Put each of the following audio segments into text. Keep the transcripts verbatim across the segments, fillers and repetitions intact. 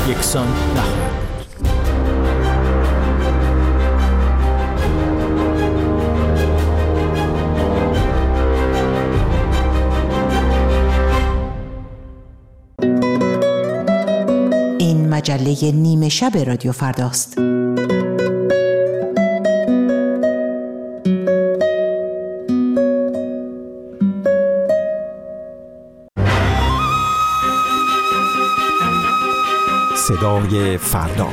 یکسان نخواهد بود. این مجله نیمه شب رادیو فرداست. صدای فردا.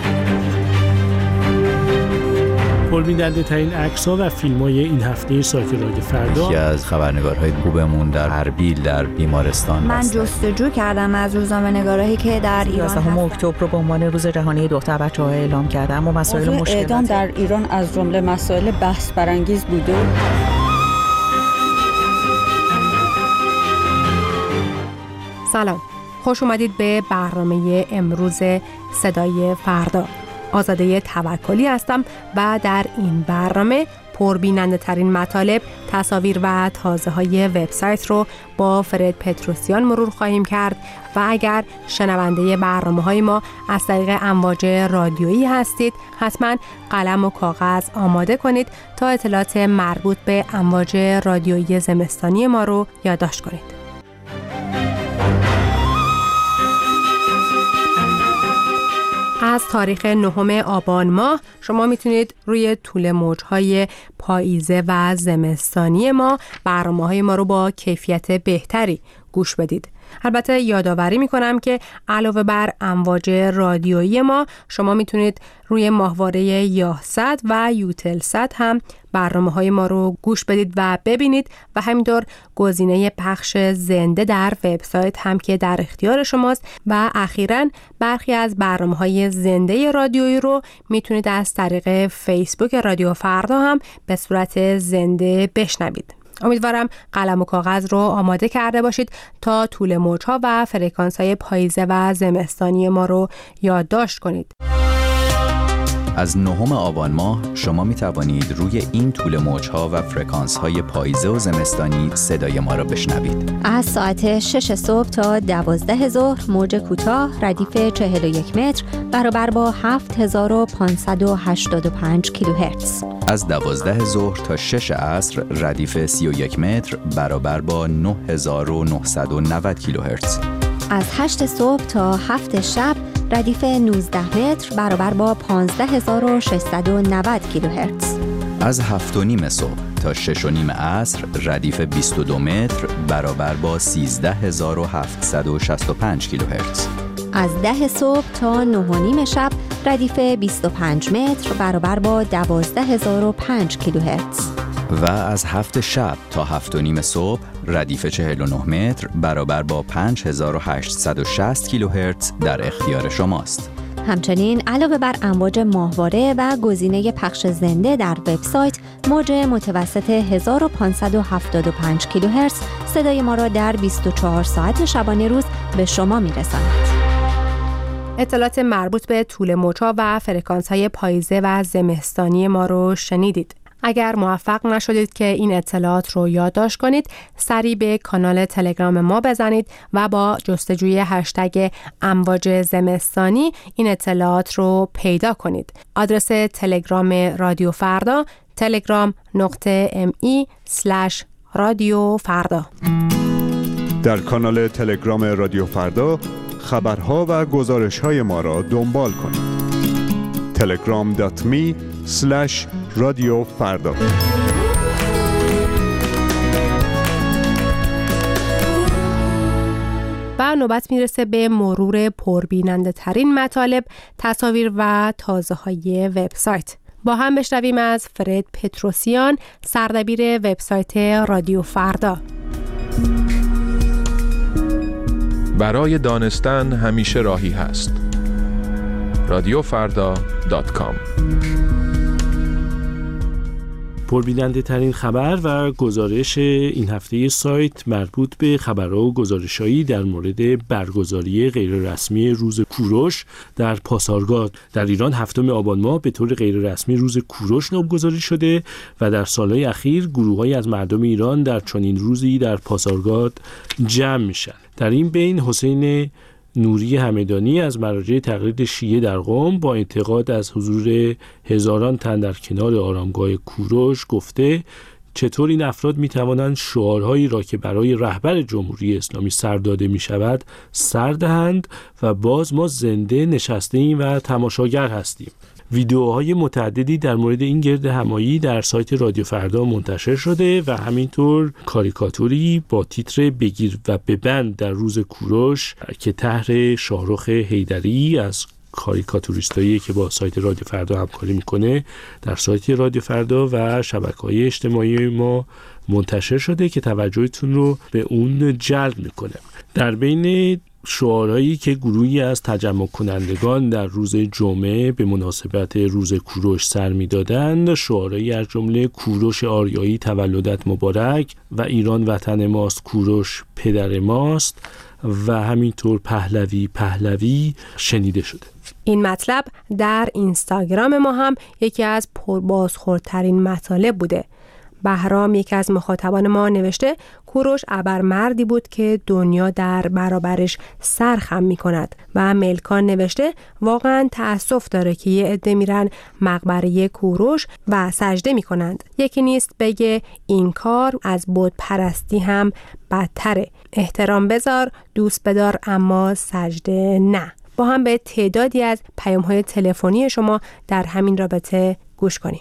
پربیننده ترین عکس‌ها و فیلم‌های این هفته سایت رادیو فردا. یکی از خبرنگارهای خوبمون در اربیل در بیمارستان من جستجو کردم از روزنامه‌نگارایی که در ایران یازدهم اکتبر رو به عنوان روز جهانی دختر بچه‌ها اعلام کردم و مسائل مشکلات اعدام در ایران از جمله مسائل بحث برانگیز بوده. سلام، خوش اومدید به برنامه امروز صدای فردا. آزاده توکلی هستم و در این برنامه پربیننده ترین مطالب، تصاویر و تازه های وبسایت رو با فرد پتروسیان مرور خواهیم کرد و اگر شنونده برنامه های ما از طریق امواج رادیویی هستید حتما قلم و کاغذ آماده کنید تا اطلاعات مربوط به امواج رادیویی زمستانی ما رو یادداشت کنید. از تاریخ نهم آبان ماه شما میتونید روی طول موجهای پاییزه و زمستانی ما برنامه‌های ما رو با کیفیت بهتری گوش بدید. البته یادآوری میکنم که علاوه بر امواج رادیویی ما شما میتونید روی ماهواره یاهصد و یوتلسات هم برنامه‌های ما رو گوش بدید و ببینید و همینطور گزینه پخش زنده در وبسایت هم که در اختیار شماست و اخیراً برخی از برنامه‌های زنده رادیویی رو میتونید از طریق فیسبوک رادیو فردا هم به صورت زنده بشنوید. امیدوارم قلم و کاغذ رو آماده کرده باشید تا طول موج‌ها و فرکانس‌های پاییزه و زمستانی ما رو یادداشت کنید. از نهم آبان ماه شما می توانید روی این طول موج‌ها و فرکانس‌های پاییزه و زمستانی صدای ما را بشنوید. از ساعت شش صبح تا دوازده ظهر موج کوتاه ردیف چهل و یک متر برابر با هفت هزار و پانصد و هشتاد و پنج کیلوهرتز. از دوازده ظهر تا شش عصر ردیف سی و یک متر برابر با نه هزار و نهصد و نود کیلوهرتز. از هشت صبح تا هفت شب ردیف نوزده متر برابر با پانزده هزار و ششصد و نود کیلوهرتز. از هفت و نیم صبح تا شش و نیم عصر ردیف بیست و دو متر برابر با سیزده هزار و هفتصد و شصت و پنج کیلوهرتز. از ده صبح تا نه و نیم شب ردیف بیست و پنج متر برابر با دوازده هزار و پنج کیلوهرتز. و از هفت شب تا هفت و نیم صبح ردیف چهل و نه متر برابر با پنج هزار و هشتصد و شصت کیلوهرتز در اختیار شماست. همچنین علاوه بر امواج ماهواره و گزینه پخش زنده در وبسایت، موج متوسط هزار و پانصد و هفتاد و پنج کیلوهرتز صدای ما را در بیست و چهار ساعت شبانه روز به شما میرساند. اطلاعات مربوط به طول موج‌ها و فرکانس‌های پاییزه و زمستانی ما رو شنیدید. اگر موفق نشدید که این اطلاعات رو یادداشت کنید، سریع به کانال تلگرام ما بزنید و با جستجوی هشتگ امواج زمستانی این اطلاعات رو پیدا کنید. آدرس تلگرام رادیو فردا تلگرام نقطه ام ای اسلش رادیو فردا. در کانال تلگرام رادیو فردا خبرها و گزارش‌های ما را دنبال کنید. تلگرام دات می اسلش رادیو فردا. و نوبت میرسه به مرور پربیننده ترین مطالب، تصاویر و تازه های وبسایت. با هم بشنویم از فرد پتروسیان، سردبیر وبسایت رادیو فردا. برای دانستن همیشه راهی هست. رادیو فردا دات کام. پربیننده ترین خبر و گزارش این هفته سایت مربوط به خبرها و گزارش‌هایی در مورد برگزاری غیررسمی روز کوروش در پاسارگاد در ایران هفتم آبان ماه به طور غیررسمی روز کوروش نامگذاری شده و در سالهای اخیر گروه‌هایی از مردم ایران در چنین روزی در پاسارگاد جمع میشن. در این بین حسین نوری همدانی از مراجع تقلید شیعه در قم با انتقاد از حضور هزاران تن در کنار آرامگاه کوروش گفته چطور این افراد می توانند شعارهایی را که برای رهبر جمهوری اسلامی سر داده می شود سر دهند و باز ما زنده نشسته ایم و تماشاگر هستیم. ویدیوهای متعددی در مورد این گرد همایی در سایت رادیو فردا منتشر شده و همینطور کاریکاتوری با تیتر بگیر و ببند در روز کوروش که طرح شاهرخ حیدری از کاریکاتوریستایی که با سایت رادیو فردا همکاری میکنه در سایت رادیو فردا و شبکه‌های اجتماعی ما منتشر شده که توجهتون رو به اون جلب میکنه. در بین شعارهایی که گروهی از تجمع کنندگان در روز جمعه به مناسبت روز کوروش سر میدادند، شعارهایی از جمله کوروش آریایی تولدت مبارک و ایران وطن ماست، کوروش پدر ماست و همینطور پهلوی پهلوی شنیده شده. این مطلب در اینستاگرام ما هم یکی از پربازخوردترین مطالب بوده. بهرام یکی از مخاطبان ما نوشته کوروش ابرمردی بود که دنیا در برابرش سر خم می کند و ملکان نوشته واقعا تأسف داره که یه عده میرن مقبره کوروش و سجده می کنند. یکی نیست بگه این کار از بت پرستی هم بدتره. احترام بذار، دوست بدار، اما سجده نه. با هم به تعدادی از پیام‌های تلفنی شما در همین رابطه گوش کنیم.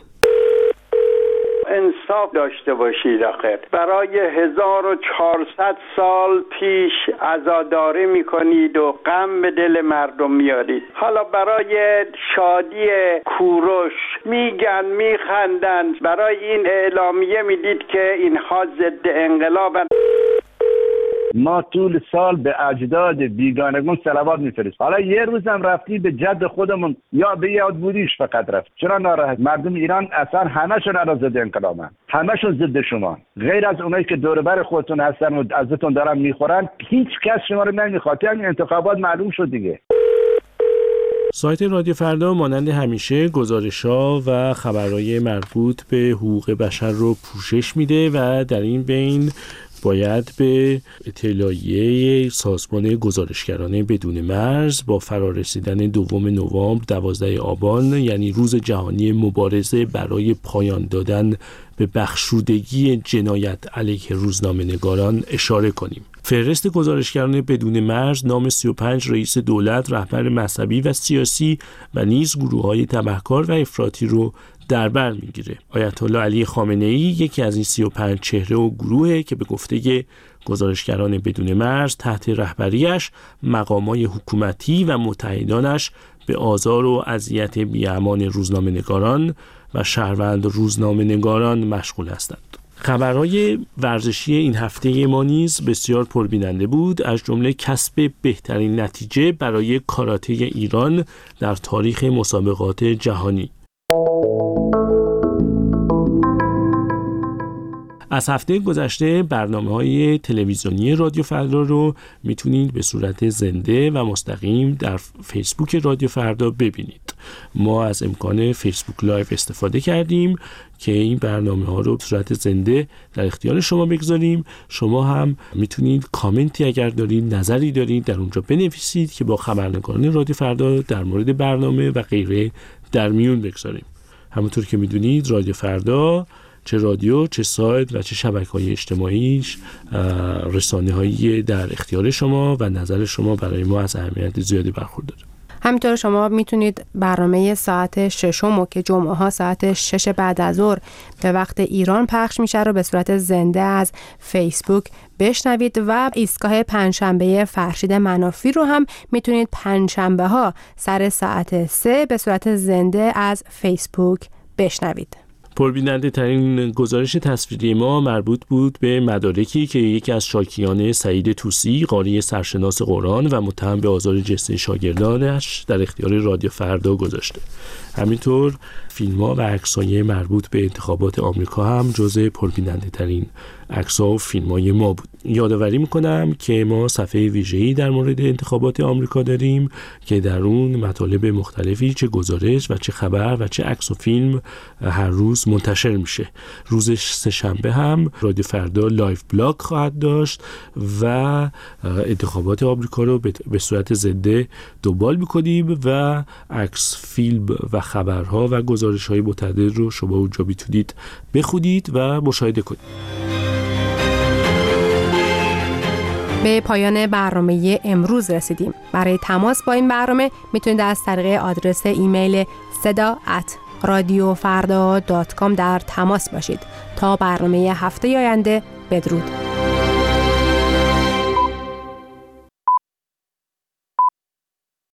انصاف داشته باشید آخر. برای هزار و چهارصد سال پیش عزاداری میکنید و غم به دل مردم میارید. حالا برای شادی کوروش میگن میخندن، برای این اعلامیه میدید که اینها ضد انقلابن. ما طول سال به اجداد بیگانگان صلوات میفرستیم. حالا یه روز هم رفتی به جد خودمون یا به یاد بودیش فقط رفت. چرا ناراحت؟ مردم ایران اصلا همشون را ضد انقلابن، همشون ضد شما، غیر از اونایی که دور بر خودتون هستن و ازتون دارن میخورن. هیچ کس شما رو نمیخواد. همین انتخابات معلوم شد دیگه. سایت رادیو فردا مانند همیشه گزارش‌ها و خبرهای مربوط به حقوق بشر رو پوشش میده و در این بین باید به اطلاعیه سازمان گزارشگران بدون مرز با فرارسیدن دوم نوامبر دوازده آبان، یعنی روز جهانی مبارزه برای پایان دادن به بخشودگی جنایت علیه روزنامه‌نگاران اشاره کنیم. فهرست گزارشگران بدون مرز نام سی و پنج رئیس دولت، رهبر مذهبی و سیاسی و نیز گروه‌های تبهکار و افراطی رو در بر میگیره. آیت الله علی خامنه‌ای یکی از این سی و پنج چهره و گروهه که به گفته گزارشگران بدون مرز تحت رهبریش مقامات حکومتی و متحدانش به آزار و اذیت بی‌امان روزنامه‌نگاران و شهروند روزنامه‌نگاران مشغول هستند. خبرهای ورزشی این هفته ما نیز بسیار پربیننده بود، از جمله کسب بهترین نتیجه برای کاراته ایران در تاریخ مسابقات جهانی. از هفته گذشته برنامه‌های تلویزیونی رادیو فردا رو میتونید به صورت زنده و مستقیم در فیسبوک رادیو فردا ببینید. ما از امکان فیسبوک لایو استفاده کردیم که این برنامه‌ها رو به صورت زنده در اختیار شما بگذاریم. شما هم میتونید کامنتی اگر دارید، نظری دارید در اونجا بنویسید که با خبرنگاران رادیو فردا در مورد برنامه و غیره در میون بگذاریم. همونطور که میدونید رادیو فردا چه رادیو، چه سایت و چه شبکه‌های اجتماعیش رسانه‌هایی در اختیار شما و نظر شما برای ما از اهمیت زیادی برخورداره. همینطور شما میتونید برنامه ساعت ششم که جمعه ها ساعت شش بعد از ظهر به وقت ایران پخش میشه رو به صورت زنده از فیسبوک بشنوید و ایستگاه پنجشنبه فرشید منافی رو هم میتونید پنجشنبه ها سر ساعت سه به صورت زنده از فیسبوک بشنوید. پربیننده ترین گزارش تصویری ما مربوط بود به مدارکی که یکی از شاکیان سعید طوسی، قاری سرشناس قرآن و متهم به آزار جنسی شاگردانش در اختیار رادیو فردا گذاشته. همینطور فیلم‌ها و عکس‌های مربوط به انتخابات آمریکا هم جزء پربیننده ترین عکس‌ها و فیلم‌های ما بود. یادآوری می‌کنم که ما صفحه ویژه‌ای در مورد انتخابات آمریکا داریم که در اون مطالب مختلفی چه گزارش و چه خبر و چه عکس و فیلم هر روز منتشر میشه. روز سه‌شنبه هم رادیو فردا لایف بلاگ خواهد داشت و انتخابات آمریکا رو به صورت زنده دنبال میکنیم و عکس، فیلم و خبرها و گزارش‌های متعدد رو شما اونجا میتونید بخونید و مشاهده کنید. به پایان برنامه امروز رسیدیم. برای تماس با این برنامه میتونید از طریق آدرس ایمیل صدا ات رادیو فردا دات کام در تماس باشید. تا برنامه هفته آینده، بدرود.